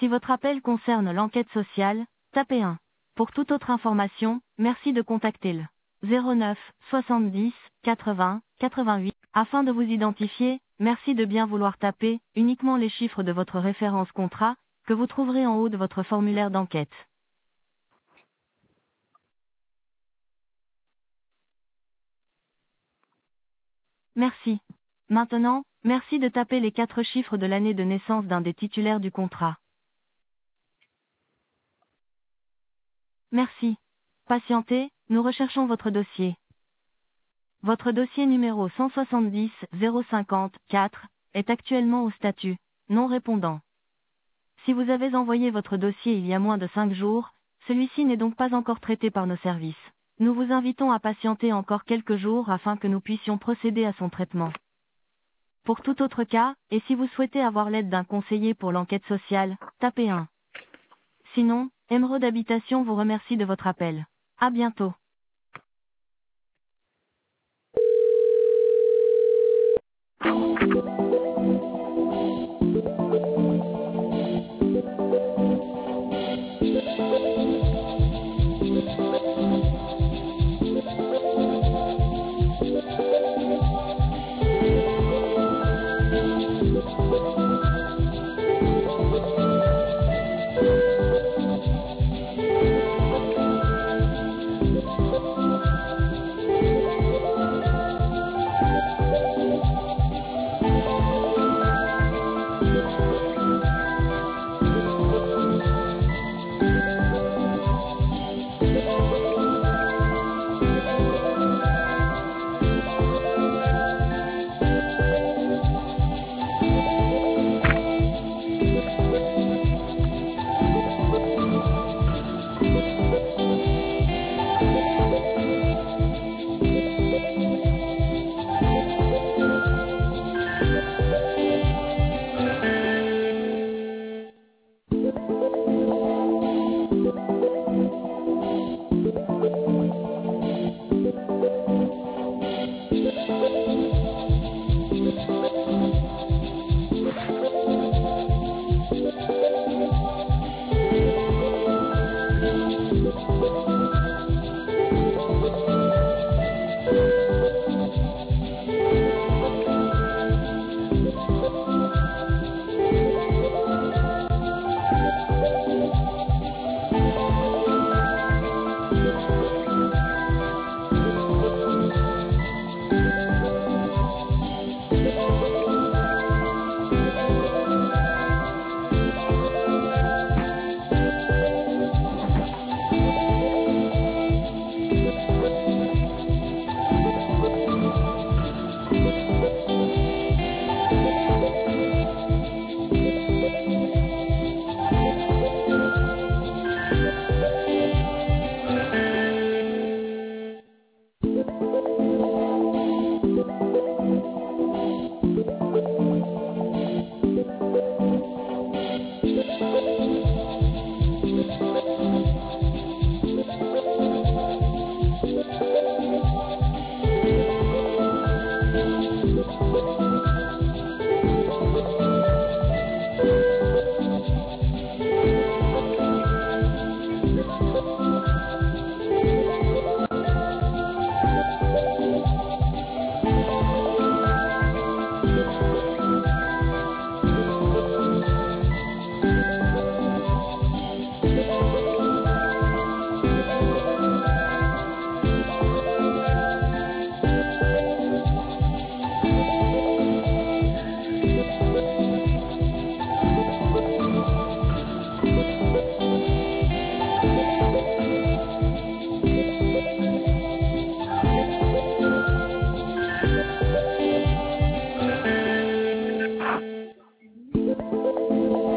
Si votre appel concerne l'enquête sociale, tapez 1. Pour toute autre information, merci de contacter le 09 70 80 88. Afin de vous identifier, merci de bien vouloir taper uniquement les chiffres de votre référence contrat, que vous trouverez en haut de votre formulaire d'enquête. Merci. Maintenant, merci de taper les 4 chiffres de l'année de naissance d'un des titulaires du contrat. Merci. Patientez, nous recherchons votre dossier. Votre dossier numéro 170 050 4 est actuellement au statut non répondant. Si vous avez envoyé votre dossier il y a moins de 5 jours, celui-ci n'est donc pas encore traité par nos services. Nous vous invitons à patienter encore quelques jours afin que nous puissions procéder à son traitement. Pour tout autre cas, et si vous souhaitez avoir l'aide d'un conseiller pour l'enquête sociale, tapez 1. Sinon, Emeraude Habitation vous remercie de votre appel. À bientôt.